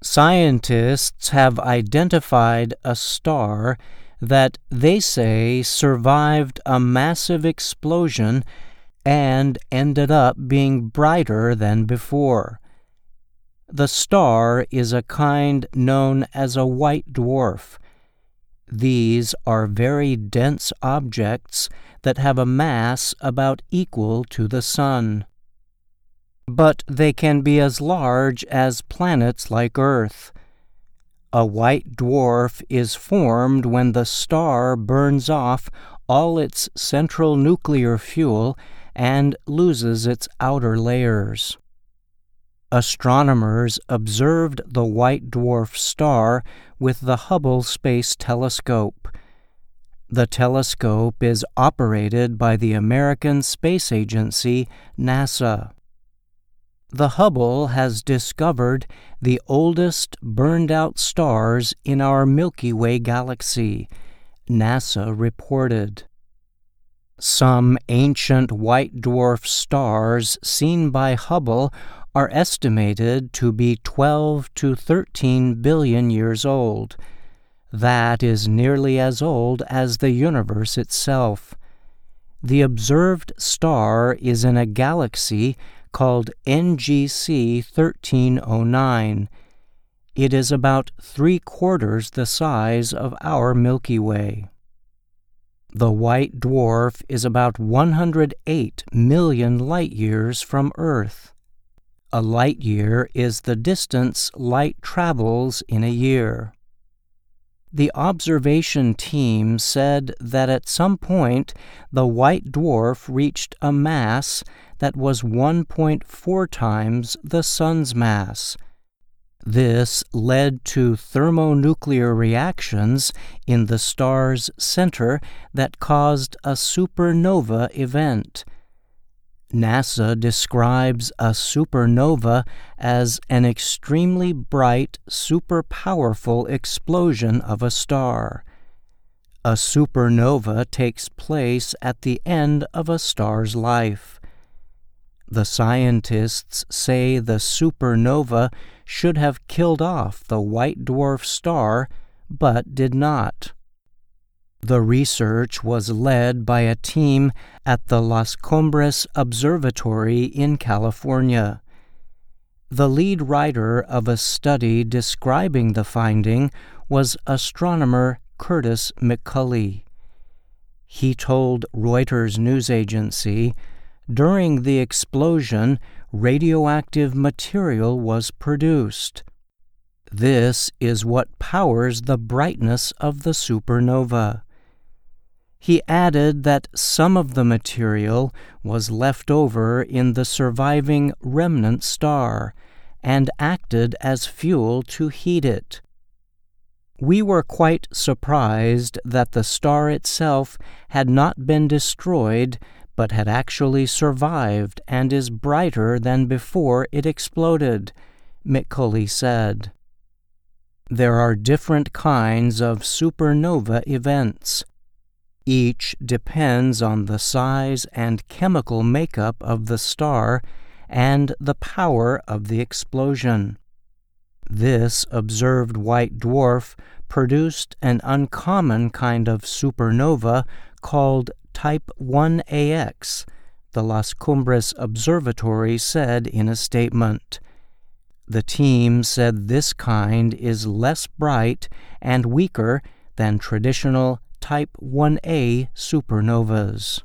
Scientists have identified a star that they say survived a massive explosion and ended up being brighter than before. The star is a kind known as a white dwarf. These are very dense objects that have a mass about equal to the Sun. But they can be as large as planets like Earth. A white dwarf is formed when the star burns off all its central nuclear fuel and loses its outer layers. Astronomers observed the white dwarf star with the Hubble Space Telescope. The telescope is operated by the American Space Agency, NASA. The Hubble has discovered the oldest burned-out stars in our Milky Way galaxy, NASA reported. Some ancient white dwarf stars seen by Hubble are estimated to be 12 to 13 billion years old. That is nearly as old as the universe itself. The observed star is in a galaxy called NGC 1309. It is about 3/4 the size of our Milky Way. The white dwarf is about 108 million light-years from Earth. A light-year is the distance light travels in a year. The observation team said that at some point the white dwarf reached a mass that was 1.4 times the Sun's mass. This led to thermonuclear reactions in the star's center that caused a supernova event. NASA describes a supernova as an extremely bright, super-powerful explosion of a star. A supernova takes place at the end of a star's life. The scientists say the supernova should have killed off the white dwarf star, but did not. The research was led by a team at the Las Cumbres Observatory in California. The lead writer of a study describing the finding was astronomer Curtis McCulley. He told Reuters news agency, "During the explosion, radioactive material was produced. This is what powers the brightness of the supernova." He added that some of the material was left over in the surviving remnant star and acted as fuel to heat it. "We were quite surprised that the star itself had not been destroyed, but had actually survived and is brighter than before it exploded," McCulley said. There are different kinds of supernova events. Each depends on the size and chemical makeup of the star and the power of the explosion. This observed white dwarf produced an uncommon kind of supernova called Type 1AX, the Las Cumbres Observatory said in a statement. The team said this kind is less bright and weaker than traditional Type 1A supernovas.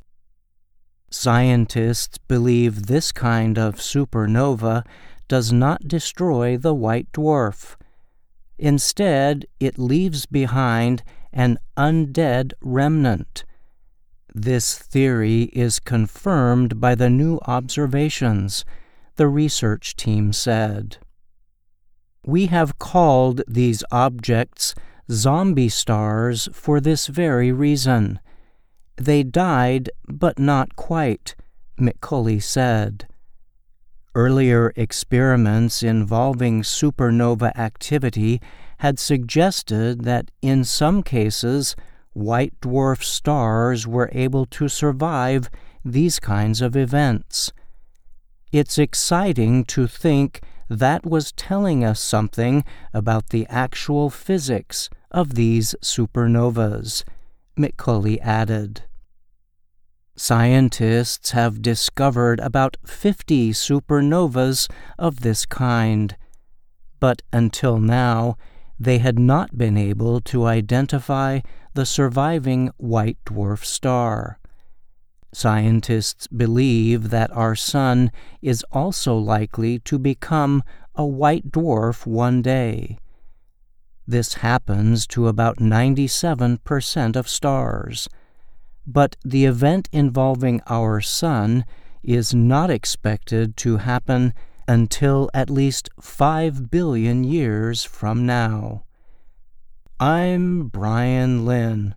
Scientists believe this kind of supernova does not destroy the white dwarf. Instead, it leaves behind an undead remnant. This theory is confirmed by the new observations, the research team said. "We have called these objects zombie stars for this very reason. They died, but not quite," McCulley said. Earlier experiments involving supernova activity had suggested that in some cases, white dwarf stars were able to survive these kinds of events. It's exciting to think that was telling us something about the actual physics of these supernovas, McCulley added. Scientists have discovered about 50 supernovas of this kind, but until now, they had not been able to identify the surviving white dwarf star. Scientists believe that our Sun is also likely to become a white dwarf one day. This happens to about 97% of stars, but the event involving our Sun is not expected to happen until at least 5 billion years from now. I'm Brian Lynn.